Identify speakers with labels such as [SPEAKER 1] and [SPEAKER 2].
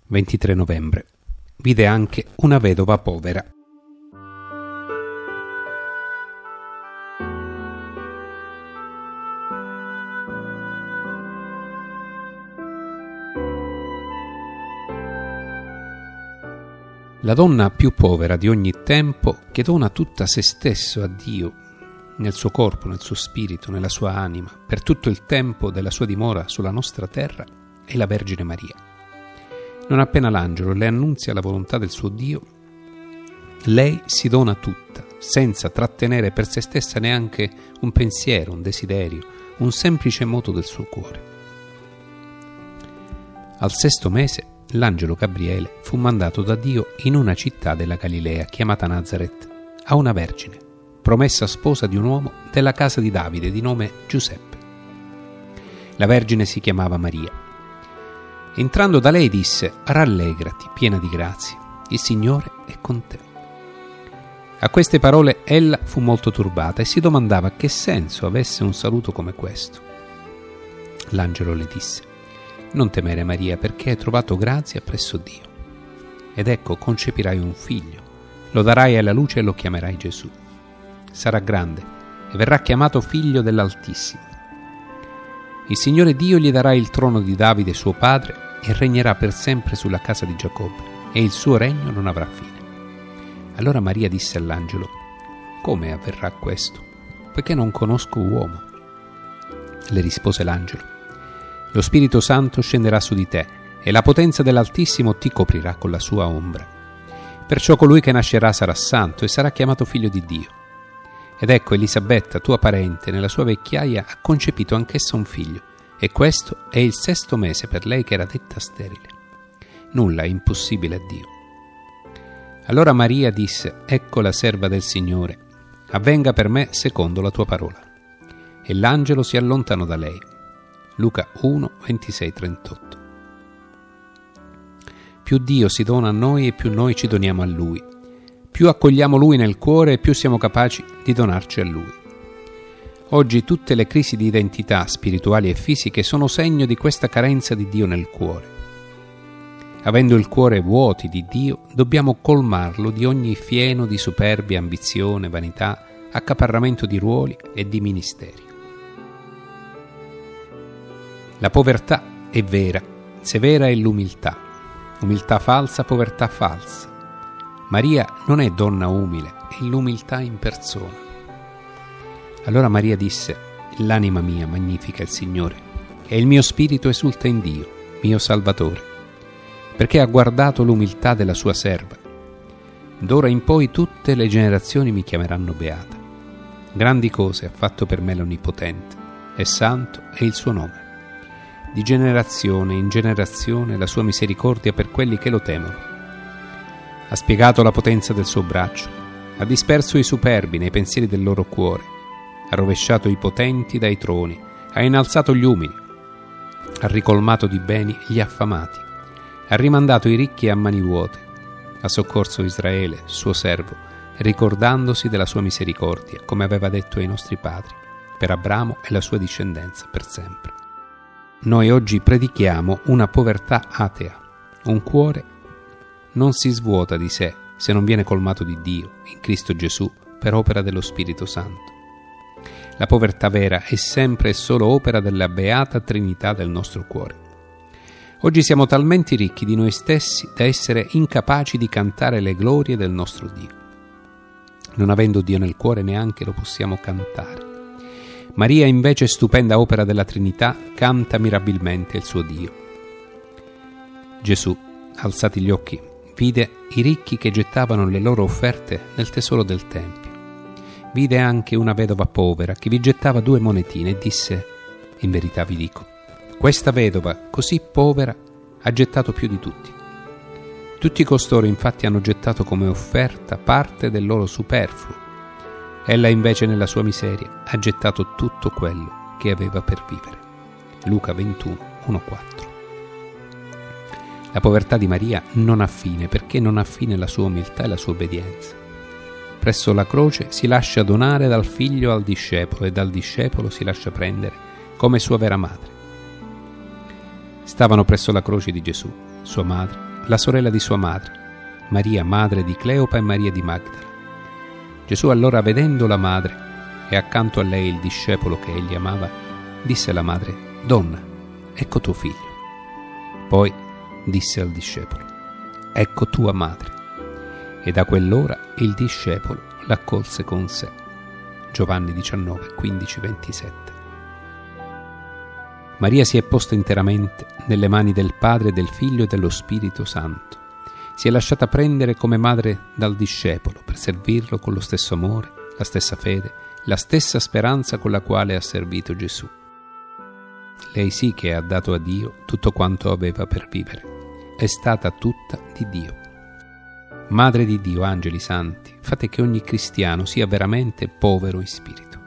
[SPEAKER 1] 23 novembre. Vide anche una vedova povera. La donna più povera di ogni tempo, che dona tutta se stesso a Dio, nel suo corpo, nel suo spirito, nella sua anima, per tutto il tempo della sua dimora sulla nostra terra, è la Vergine Maria. Non appena l'angelo le annunzia la volontà del suo Dio, lei si dona tutta, senza trattenere per se stessa neanche un pensiero, un desiderio, un semplice moto del suo cuore. Al 6° mese, l'angelo Gabriele fu mandato da Dio in una città della Galilea chiamata Nazaret, a una vergine, promessa sposa di un uomo della casa di Davide di nome Giuseppe. La vergine si chiamava Maria. Entrando da lei disse: «Rallegrati, piena di grazia, il Signore è con te». A queste parole ella fu molto turbata e si domandava che senso avesse un saluto come questo. L'angelo le disse: «Non temere, Maria, perché hai trovato grazia presso Dio. Ed ecco, concepirai un figlio, lo darai alla luce e lo chiamerai Gesù. Sarà grande e verrà chiamato figlio dell'Altissimo. Il Signore Dio gli darà il trono di Davide suo padre e regnerà per sempre sulla casa di Giacobbe, e il suo regno non avrà fine». Allora Maria disse all'angelo: «Come avverrà questo, poiché non conosco uomo?» Le rispose l'angelo: «Lo Spirito Santo scenderà su di te e la potenza dell'Altissimo ti coprirà con la sua ombra. Perciò colui che nascerà sarà santo e sarà chiamato figlio di Dio. Ed ecco, Elisabetta, tua parente, nella sua vecchiaia ha concepito anch'essa un figlio, e questo è il 6° mese per lei che era detta sterile. Nulla è impossibile a Dio». Allora Maria disse: «Ecco la serva del Signore, avvenga per me secondo la tua parola». E l'angelo si allontanò da lei. Luca 1, 26-38. Più Dio si dona a noi e più noi ci doniamo a Lui. Più accogliamo Lui nel cuore e più siamo capaci di donarci a Lui. Oggi tutte le crisi di identità spirituali e fisiche sono segno di questa carenza di Dio nel cuore. Avendo il cuore vuoti di Dio, dobbiamo colmarlo di ogni fieno di superbia, ambizione, vanità, accaparramento di ruoli e di ministeri. La povertà è vera, se vera è l'umiltà. Umiltà falsa, povertà falsa. Maria non è donna umile, è l'umiltà in persona. Allora Maria disse: «L'anima mia magnifica il Signore, e il mio spirito esulta in Dio, mio Salvatore, perché ha guardato l'umiltà della sua serva. D'ora in poi tutte le generazioni mi chiameranno beata. Grandi cose ha fatto per me l'Onnipotente, e santo è il suo nome. Di generazione in generazione la sua misericordia per quelli che lo temono. Ha spiegato la potenza del suo braccio, ha disperso i superbi nei pensieri del loro cuore, ha rovesciato i potenti dai troni, ha innalzato gli umili, ha ricolmato di beni gli affamati, ha rimandato i ricchi a mani vuote, ha soccorso Israele, suo servo, ricordandosi della sua misericordia, come aveva detto ai nostri padri, per Abramo e la sua discendenza per sempre». Noi oggi predichiamo una povertà atea. Un cuore non si svuota di sé se non viene colmato di Dio, in Cristo Gesù, per opera dello Spirito Santo. La povertà vera è sempre e solo opera della beata Trinità del nostro cuore. Oggi siamo talmente ricchi di noi stessi da essere incapaci di cantare le glorie del nostro Dio. Non avendo Dio nel cuore neanche lo possiamo cantare. Maria invece, stupenda opera della Trinità, canta mirabilmente il suo Dio. Gesù, alzati gli occhi, vide i ricchi che gettavano le loro offerte nel tesoro del Tempio. Vide anche una vedova povera che vi gettava 2 monetine e disse: «In verità vi dico, questa vedova così povera ha gettato più di tutti. Tutti costoro infatti hanno gettato come offerta parte del loro superfluo. Ella invece nella sua miseria ha gettato tutto quello che aveva per vivere». Luca 21, 1-4. La povertà di Maria non ha fine perché non ha fine la sua umiltà e la sua obbedienza. Presso la croce si lascia donare dal figlio al discepolo e dal discepolo si lascia prendere come sua vera madre. Stavano presso la croce di Gesù, sua madre la sorella di sua madre, Maria, madre di Cleopa e Maria di Magdala. Gesù allora, vedendo la madre e accanto a lei il discepolo che egli amava, disse alla madre: «Donna, ecco tuo figlio». Poi disse al discepolo: «Ecco tua madre». E da quell'ora il discepolo l'accolse con sé. Giovanni 19, 15, 27. Maria si è posta interamente nelle mani del Padre, del Figlio e dello Spirito Santo. Si è lasciata prendere come madre dal discepolo per servirlo con lo stesso amore, la stessa fede, la stessa speranza con la quale ha servito Gesù. Lei sì che ha dato a Dio tutto quanto aveva per vivere. È stata tutta di Dio. Madre di Dio, angeli santi, fate che ogni cristiano sia veramente povero in spirito.